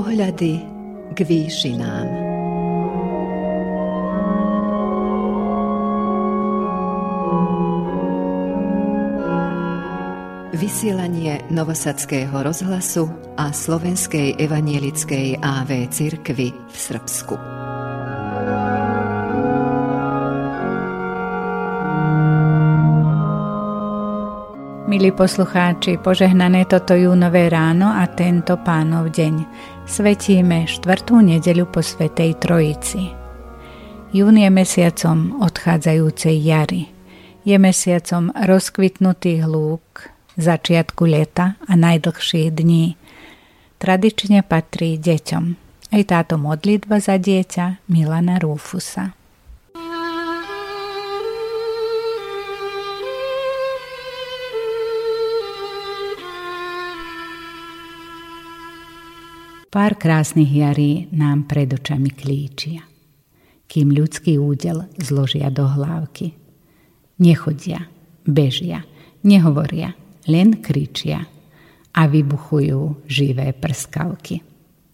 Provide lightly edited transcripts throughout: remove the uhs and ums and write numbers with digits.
Pohľady k výšinám. Vysielanie Novosadského rozhlasu a Slovenskej evanielickej AV cirkvi v Srbsku. Milí poslucháči, požehnané toto júnové ráno a tento Pánov deň. Svetíme 4. nedeľu po Svätej Trojici. Jún je mesiacom odchádzajúcej jary. Je mesiacom rozkvitnutých lúk, začiatku leta a najdlhších dní. Tradične patrí deťom. Aj táto modlitba za dieťa Milana Rúfusa. Pár krásnych jarí nám pred očami klíčia, kým ľudský údel zložia do hlávky. Nechodia, bežia, nehovoria, len kričia a vybuchujú živé prskavky.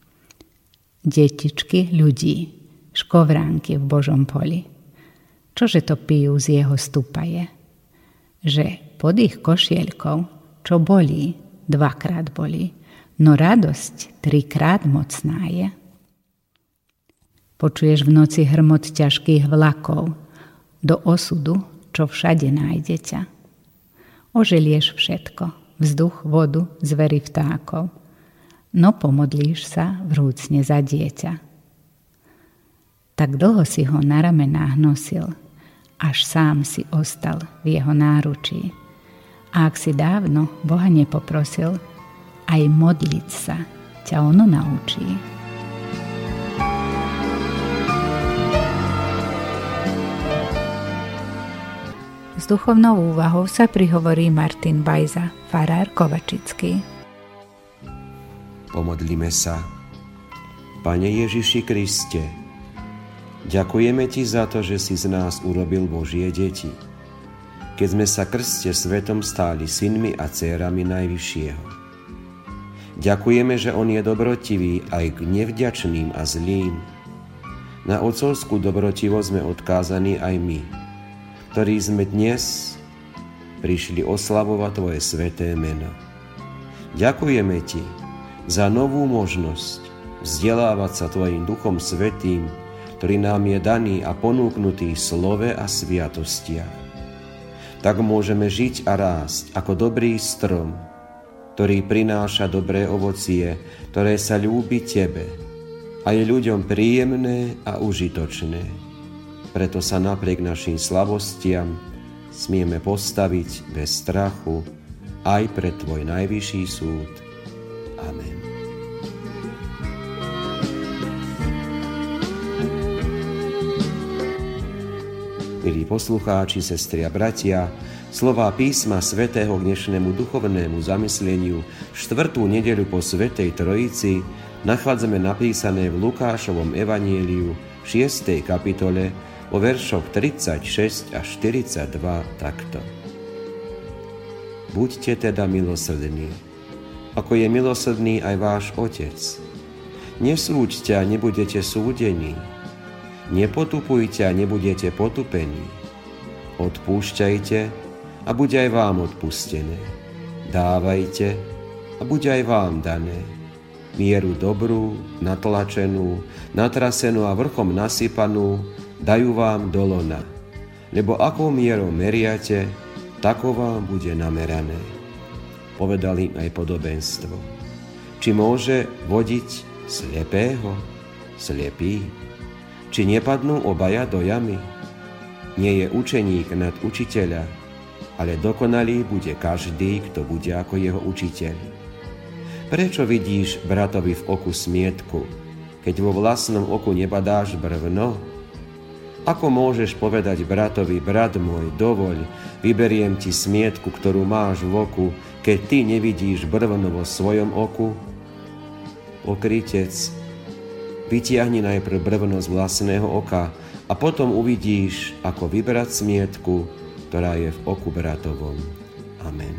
Detičky ľudí, škovránky v Božom poli. Čože to pijú z jeho stupaje? Že pod ich košielkou, čo bolí, dvakrát bolí, no radosť 3-krát mocná je. Počuješ v noci hrmot ťažkých vlakov, do osudu, čo všade nájde ťa. Oželieš všetko, vzduch, vodu, zvery, vtákov, no pomodlíš sa vrúcne za dieťa. Tak dlho si ho na ramenách nosil, až sám si ostal v jeho náručí. A ak si dávno Boha nepoprosil, aj modliť sa ťa ono naučí. S duchovnou úvahou sa prihovorí Martin Bajza, farár Kovačický. Pomodlíme sa. Pane Ježiši Kriste, ďakujeme Ti za to, že si z nás urobil Božie deti. Keď sme sa krste svetom stáli synmi a dcérami Najvyššieho. Ďakujeme, že on je dobrotivý aj k nevďačným a zlým. Na otcovskú dobrotivosť sme odkázaní aj my, ktorí sme dnes prišli oslavovať Tvoje sväté meno. Ďakujeme Ti za novú možnosť vzdelávať sa Tvojim Duchom Svätým, ktorý nám je daný a ponúknutý v slove a sviatostiach. Tak môžeme žiť a rásť ako dobrý strom, ktorý prináša dobré ovocie, ktoré sa ľúbi Tebe a je ľuďom príjemné a užitočné. Preto sa napriek našim slabostiam smieme postaviť bez strachu aj pred Tvoj najvyšší súd. Amen. Milí poslucháči, sestry a bratia, slová písma svätého k dnešnému duchovnému zamysleniu 4. nedeľu po Svätej Trojici nachádzame napísané v Lukášovom evanjeliu 6. kapitole vo veršoch 36 až 42 takto. Buďte teda milosrdní, ako je milosrdný aj váš Otec. Nesúďte a nebudete súdení. Nepotupujte a nebudete potupení. Odpúšťajte a bude aj vám odpustené. Dávajte a bude aj vám dané. Mieru dobrú, natlačenú, natrasenú a vrchom nasypanú dajú vám do lona. Lebo akou mierou meriate, takou vám bude namerané. Povedal im aj podobenstvo. Či môže vodiť slepého? Slepý? Či nepadnú obaja do jamy? Nie je učeník nad učiteľa, ale dokonalý bude každý, kto bude ako jeho učiteľ. Prečo vidíš bratovi v oku smietku, keď vo vlastnom oku nebadáš brvno? Ako môžeš povedať bratovi, brat môj, dovoľ, vyberiem ti smietku, ktorú máš v oku, keď ty nevidíš brvno vo svojom oku? Pokrytec, vytiahni najprv brvno z vlastného oka a potom uvidíš, ako vybrať smietku, ktorá je v oku bratovom. Amen.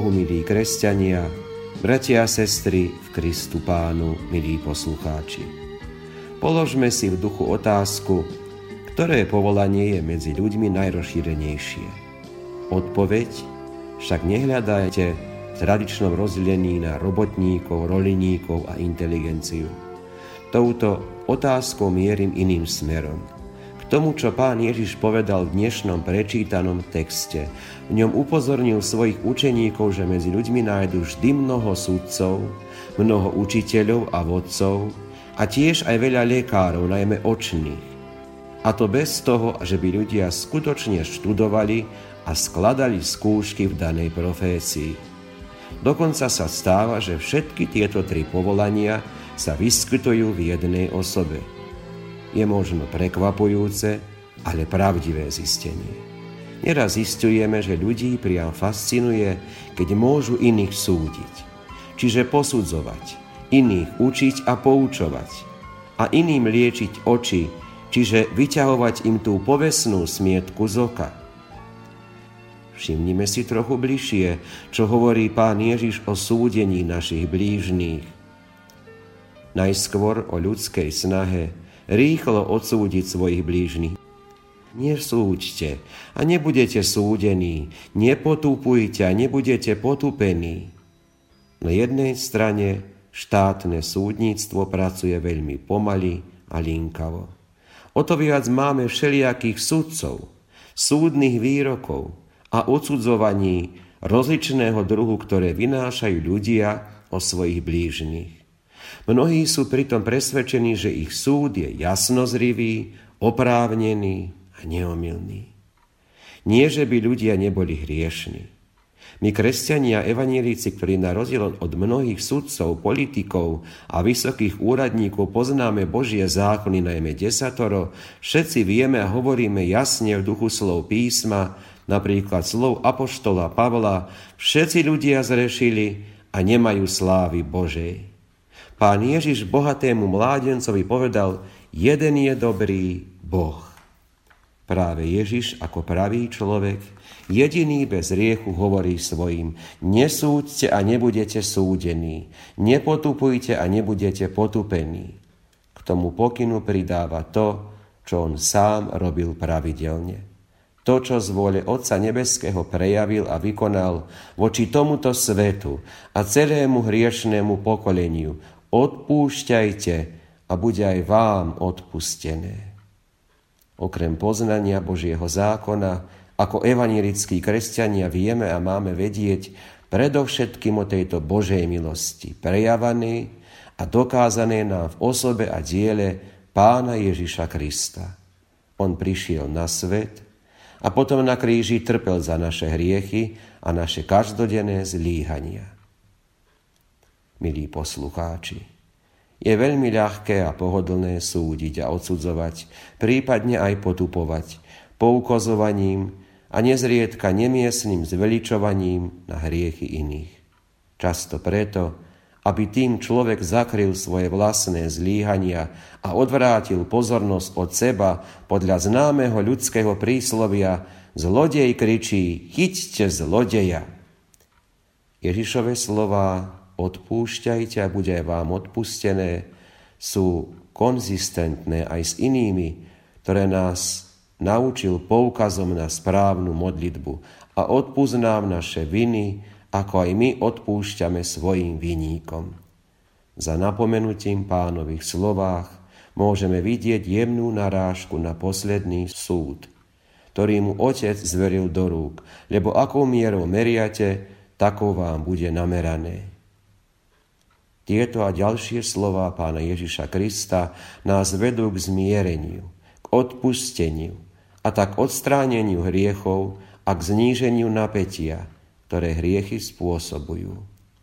Bohu, milí kresťania, bratia a sestry v Kristu Pánu, milí poslucháči. Položme si v duchu otázku, ktoré povolanie je medzi ľuďmi najrozšírenejšie. Odpoveď však nehľadajte v tradičnom rozdelení na robotníkov, roľníkov a inteligenciu. Touto otázkou mierim iným smerom. K tomu, čo Pán Ježiš povedal v dnešnom prečítanom texte. V ňom upozornil svojich učeníkov, že medzi ľuďmi nájdu vždy mnoho sudcov, mnoho učiteľov a vodcov a tiež aj veľa lekárov, najmä očných. A to bez toho, že by ľudia skutočne študovali a skladali skúšky v danej profécii. Dokonca sa stáva, že všetky tieto tri povolania sa vyskytujú v jednej osobe. Je možno prekvapujúce, ale pravdivé zistenie. Neraz zisťujeme, že ľudí priam fascinuje, keď môžu iných súdiť, čiže posudzovať, iných učiť a poučovať a iným liečiť oči, čiže vyťahovať im tú povesnú smietku z oka. Všimnime si trochu bližšie, čo hovorí Pán Ježiš o súdení našich blížnych. Najskôr o ľudskej snahe rýchlo odsúdiť svojich blížnych. Nesúďte a nebudete súdení, nepotupujte a nebudete potupení. Na jednej strane štátne súdnictvo pracuje veľmi pomaly a linkavo. O to viac máme všelijakých sudcov, súdnych výrokov a odsudzovaní rozličného druhu, ktoré vynášajú ľudia o svojich blížnych. Mnohí sú pritom presvedčení, že ich súd je jasnozrivý, oprávnený a neomylný. Nie, že by ľudia neboli hriešni. My, kresťania a evanjelíci, ktorí na rozdiel od mnohých sudcov, politikov a vysokých úradníkov poznáme Božie zákony, najmä desatoro, všetci vieme a hovoríme jasne v duchu slov písma, napríklad slov apoštola Pavla, všetci ľudia zrešili a nemajú slávy Božej. Pán Ježiš bohatému mládencovi povedal, jeden je dobrý Boh. Práve Ježiš ako pravý človek, jediný bez hriechu hovorí svojim, nesúďte a nebudete súdení, nepotupujte a nebudete potupení. K tomu pokynu pridáva to, čo on sám robil pravidelne. To, čo z vôle Otca nebeského prejavil a vykonal voči tomuto svetu a celému hriešnému pokoleniu, odpúšťajte a bude aj vám odpustené. Okrem poznania Božieho zákona, ako evanjelickí kresťania vieme a máme vedieť predovšetkým o tejto Božej milosti, prejavanej a dokázanej nám v osobe a diele Pána Ježiša Krista. On prišiel na svet a potom na kríži trpel za naše hriechy a naše každodenné zlíhania. Milí poslucháči, je veľmi ľahké a pohodlné súdiť a odsudzovať, prípadne aj potupovať, poukazovaním a nezriedka nemiestnym zveličovaním na hriechy iných. Často preto, aby tým človek zakryl svoje vlastné zlíhania a odvrátil pozornosť od seba podľa známeho ľudského príslovia zlodej kričí, chyťte zlodeja. Ježišove slová odpúšťajte a bude aj vám odpustené, sú konzistentné aj s inými, ktoré nás naučil poukazom na správnu modlitbu a odpusť nám naše viny, ako aj my odpúšťame svojim viníkom. Za napomenutím Pánových slovách môžeme vidieť jemnú narážku na posledný súd, ktorý mu Otec zveril do rúk, lebo akou mierou meriate, takou vám bude namerané. Tieto a ďalšie slová Pána Ježiša Krista nás vedú k zmiereniu, k odpusteniu a tak odstráneniu hriechov a k zníženiu napätia, ktoré hriechy spôsobujú.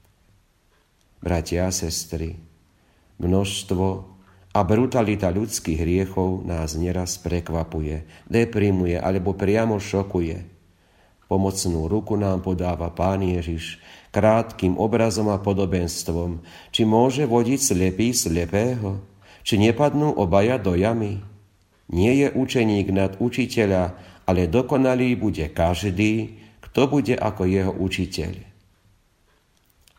Bratia a sestry, množstvo a brutalita ľudských hriechov nás neraz prekvapuje, deprimuje alebo priamo šokuje. Pomocnú ruku nám podáva Pán Ježiš krátkym obrazom a podobenstvom, či môže vodiť slepý slepého, či nepadnú obaja do jamy. Nie je učeník nad učiteľa, ale dokonalý bude každý, kto bude ako jeho učiteľ.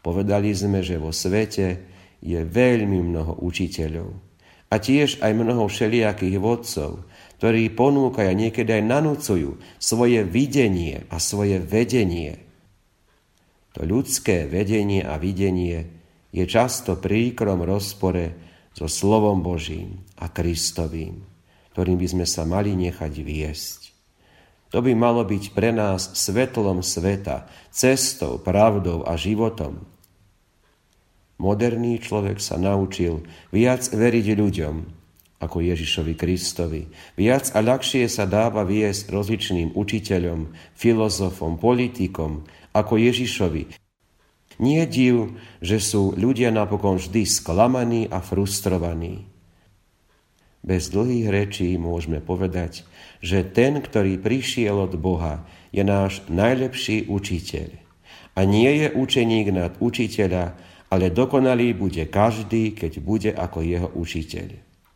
Povedali sme, že vo svete je veľmi mnoho učiteľov a tiež aj mnoho všelijakých vodcov, ktorí ponúkajú a niekedy aj nanúcujú svoje videnie a svoje vedenie. To ľudské vedenie a videnie je často príkrom rozpore so slovom Božím a Kristovým, ktorým by sme sa mali nechať viesť. To by malo byť pre nás svetlom sveta, cestou, pravdou a životom. Moderný človek sa naučil viac veriť ľuďom ako Ježišovi Kristovi. Viac a ľahšie sa dáva viesť rozličným učiteľom, filozofom, politikom ako Ježišovi. Nie div, že sú ľudia napokon vždy sklamaní a frustrovaní. Bez dlhých rečí môžeme povedať, že ten, ktorý prišiel od Boha, je náš najlepší učiteľ. A nie je učeník nad učiteľa, ale dokonalý bude každý, keď bude ako jeho učiteľ.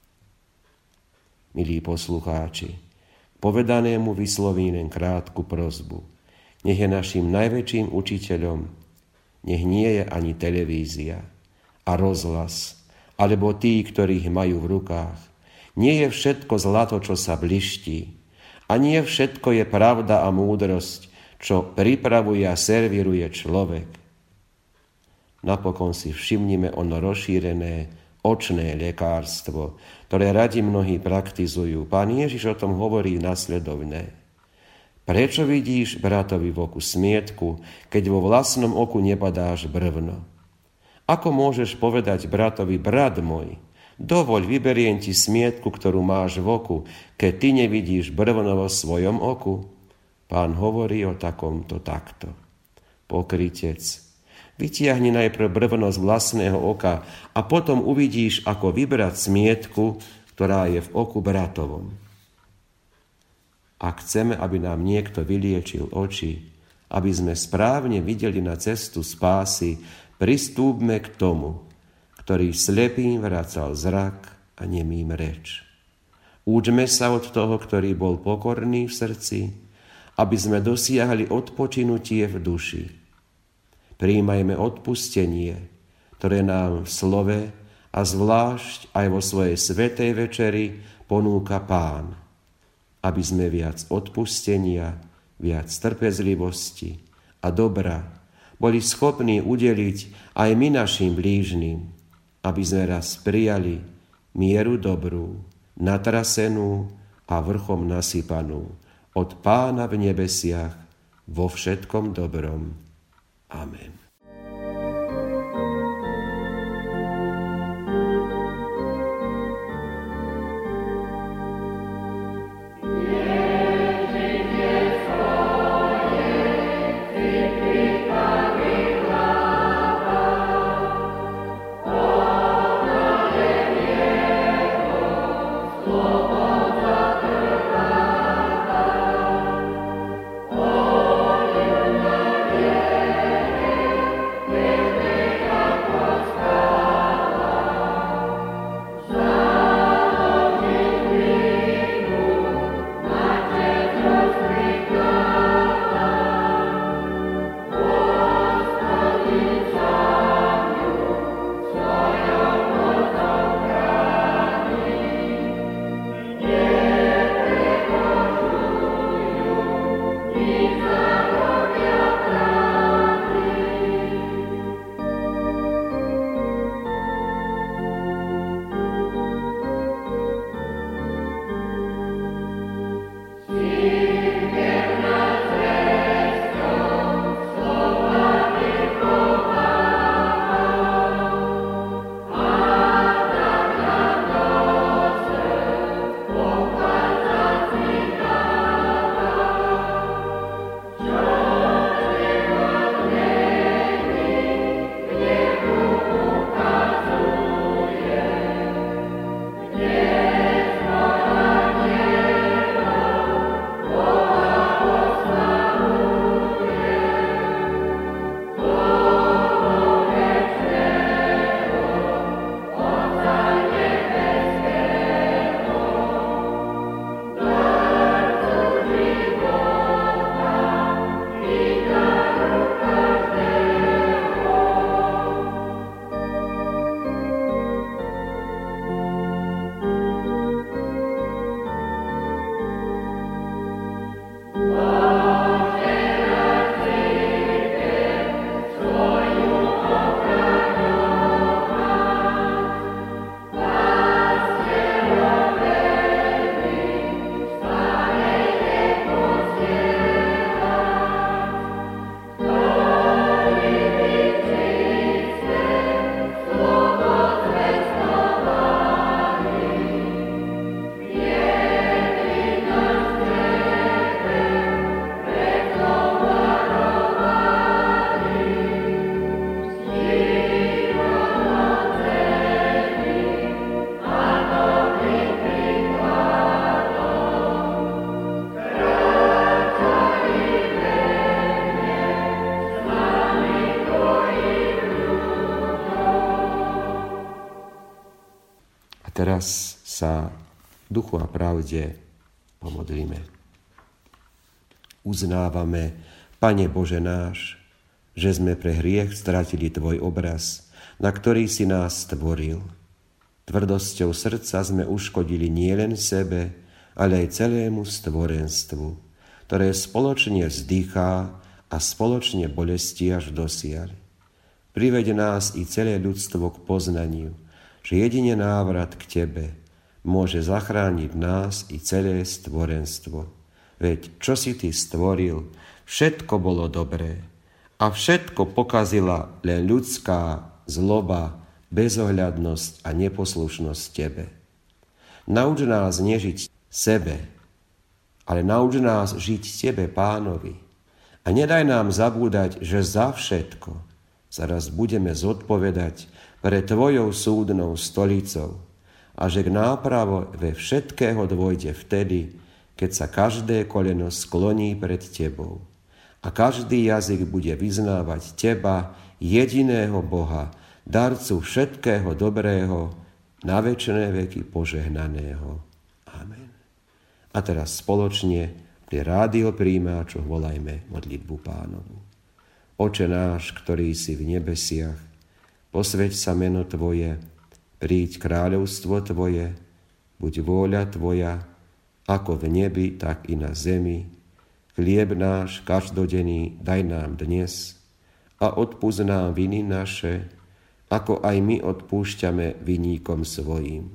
Milí poslucháči, povedanému vyslovím len krátku prosbu. Nech je našim najväčším učiteľom, nech nie je ani televízia a rozhlas, alebo tí, ktorých majú v rukách. Nie je všetko zlato, čo sa bliští, a nie všetko je pravda a múdrosť, čo pripravuje a servíruje človek. Napokon si všimnime ono rozšírené očné lekárstvo, ktoré radi mnohí praktizujú. Pán Ježiš o tom hovorí nasledovné. Prečo vidíš bratovi v oku smietku, keď vo vlastnom oku nepadáš brvno? Ako môžeš povedať bratovi, brat môj, dovoľ, vyberiem ti smietku, ktorú máš v oku, keď ty nevidíš brvno vo svojom oku? Pán hovorí o takomto takto. Pokrytec, vytiahni najprv brvno z vlastného oka a potom uvidíš, ako vybrať smietku, ktorá je v oku bratovom. Ak chceme, aby nám niekto vyliečil oči, aby sme správne videli na cestu spásy, pristúpme k tomu, ktorý slepým vracal zrak a nemým reč. Učme sa od toho, ktorý bol pokorný v srdci, aby sme dosiahli odpočinutie v duši. Prijímajme odpustenie, ktoré nám v slove a zvlášť aj vo svojej svätej večeri ponúka Pán, aby sme viac odpustenia, viac trpezlivosti a dobra boli schopní udeliť aj my našim blížnym, aby sme raz prijali mieru dobrú, natrasenú a vrchom nasypanú od Pána v nebesiach vo všetkom dobrom. Amen. teraz sa v duchu a pravde pomodlíme. Uznávame, Pane Bože náš, že sme pre hriech stratili Tvoj obraz, na ktorý si nás stvoril. Tvrdosťou srdca sme uškodili nielen sebe, ale aj celému stvorenstvu, ktoré spoločne vzdychá a spoločne bolesti až dosiaľ. Priveď nás i celé ľudstvo k poznaniu, že jedine návrat k Tebe môže zachrániť nás i celé stvorenstvo. Veď čo si Ty stvoril, všetko bolo dobré a všetko pokazila len ľudská zloba, bezohľadnosť a neposlušnosť Tebe. Nauč nás nežiť sebe, ale nauč nás žiť Tebe, Pánovi. A nedaj nám zabúdať, že za všetko sa raz budeme zodpovedať pre Tvojou súdnou stolicou a že k náprave všetkého dôjde vtedy, keď sa každé koleno skloní pred Tebou a každý jazyk bude vyznávať Teba, jediného Boha, darcu všetkého dobrého, na večné veky požehnaného. Amen. A teraz spoločne pri rádiopríjimačoch volajme modlitbu Pánovu. Oče náš, ktorý si v nebesiach, posväť sa meno Tvoje, príď kráľovstvo Tvoje, buď vôľa Tvoja, ako v nebi, tak i na zemi. Chlieb náš každodenný daj nám dnes a odpusť nám viny naše, ako aj my odpúšťame viníkom svojim.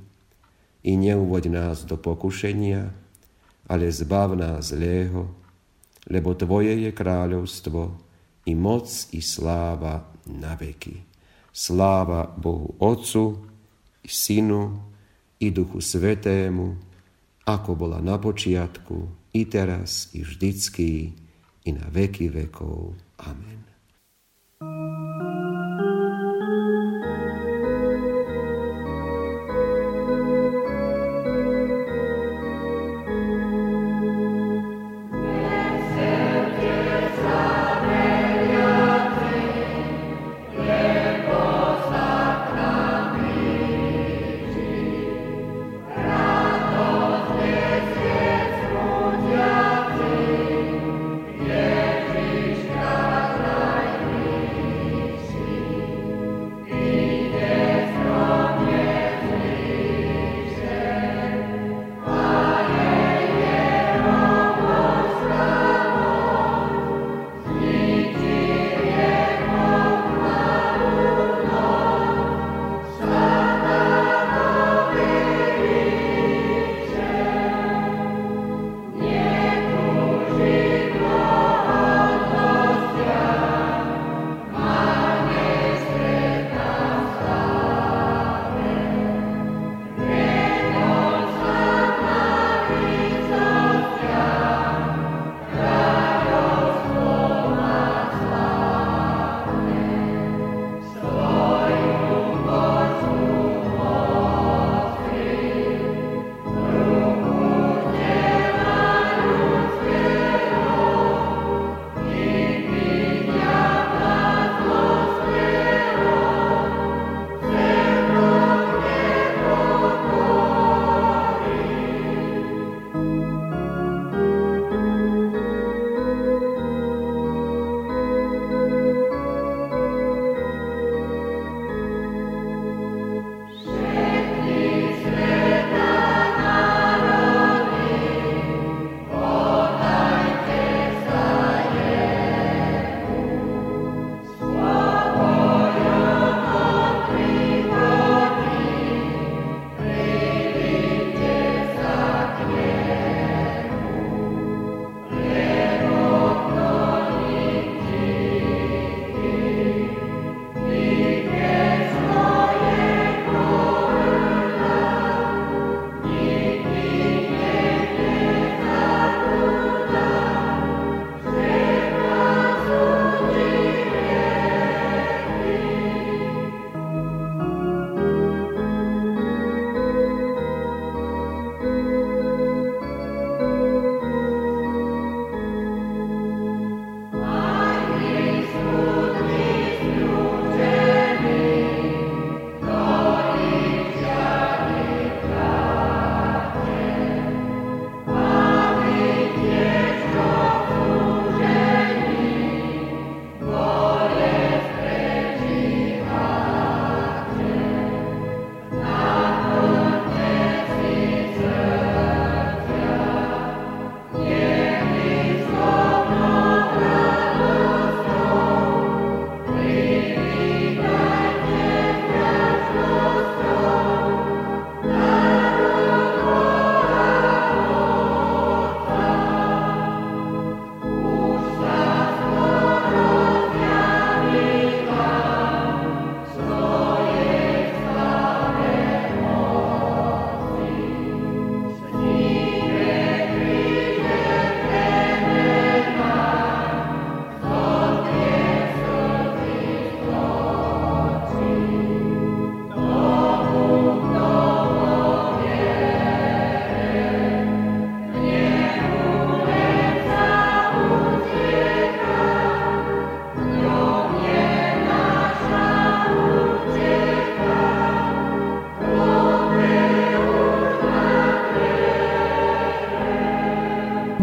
I neuvoď nás do pokušenia, ale zbav nás zlého, lebo Tvoje je kráľovstvo, i moc, i sláva na veky. Sláva Bohu Otcu, i Synu, i Duchu Svätému, ako bola na počiatku, i teraz, i vždycky, i na veky vekov. Amen. Ježiš kráľ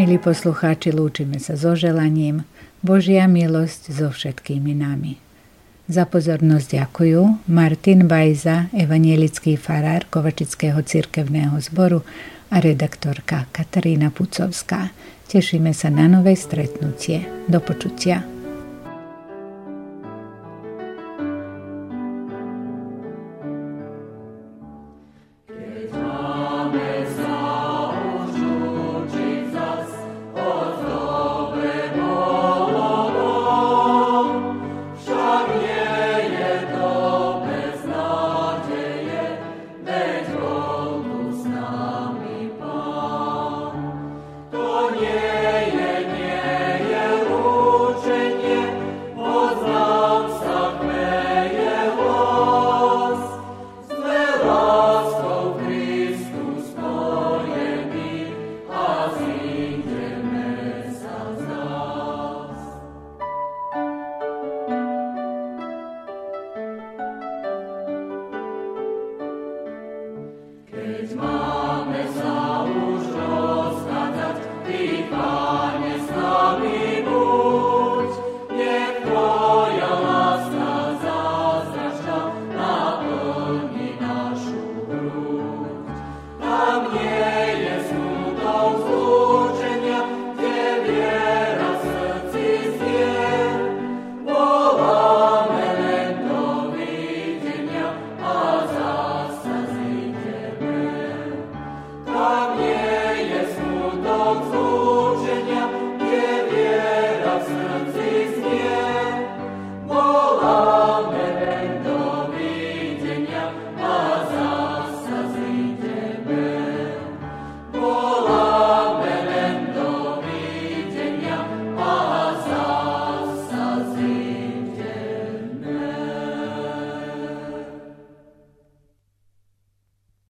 Milí poslucháči, lúčime sa so želaním Božia milosť so všetkými nami. Za pozornosť ďakujú Martin Bajza, evanielický farár Kovačického cirkevného zboru a redaktorka Katarína Pucovská. Tešíme sa na nové stretnutie. Do počutia. It's my